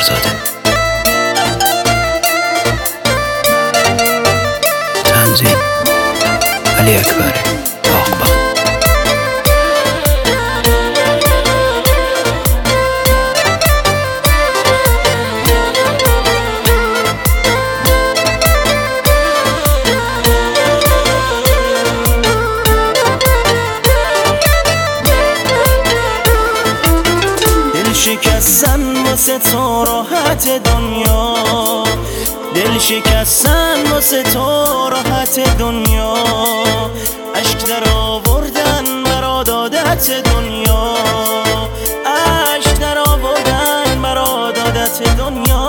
شهرزاده. تنظیم علی اکبر باغبان. شکستن واسه تو راحت دنیا، دل شکستن واسه تو راحت دنیا، اشک در آوردن برا دادت دنیا، اشک در آوردن برا دادت دنیا.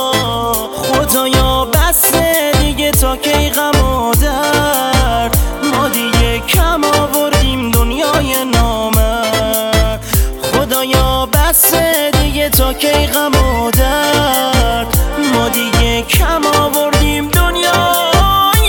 خدایا بسه دیگه تا کی غم و درد، ما دیگه کم آوردیم دنیای نامرد. خدایا بسه دیگه تا کی غم و درد، ما دیگه کم آوردیم دنیای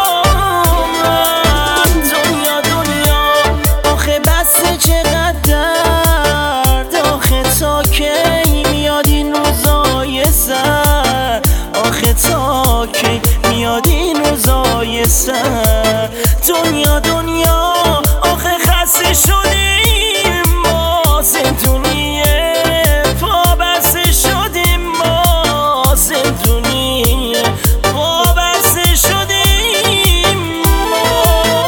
نامرد. دنیا دنیا آخه بسه چقدر درد، آخه تا کی میاد این روزای سر، آخه تا کی میاد این روزای سر. دنیا دنیا آخه خسته شدیم ما زندونیه، پا بسته شدیم ما زندونیه، پا بسته شدیم ما.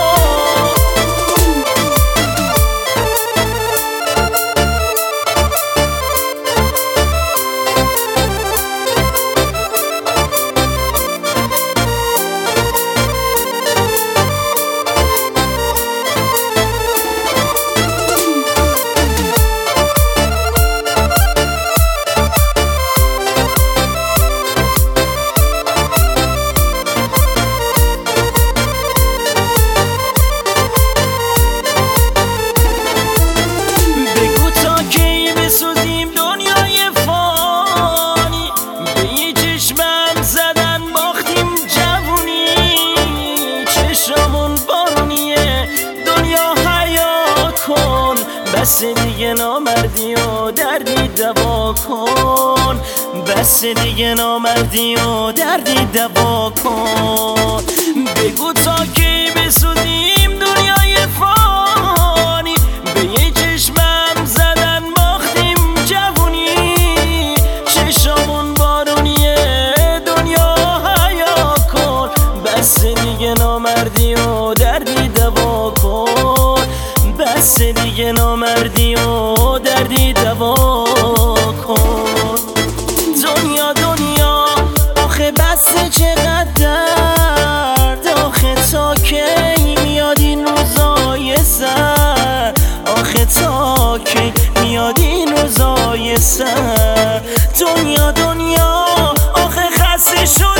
بسوزیم دنیای فانی، به یه چشمم زدن باختیم جوونی، چشمون بارونیه دنیا حیا کن، بس دیگه نامردی و دردی دوا کن، بس دیگه نامردی و دردی دوا کن. بگو تا کی بسوزیم دنیای فانی، به یه چشمم زدن چشمون بارونیه دنیا حیا کن، بس دیگه نامردی و دردی دوا کن، بس دیگه نامردی و دردی دوا کن. دنیا دنیا آخه بس چقدر درد، آخه تا کی میاد این روزای سر، آخه تا کی میاد این روزای سر. دنیا دنیا آخه خسته شد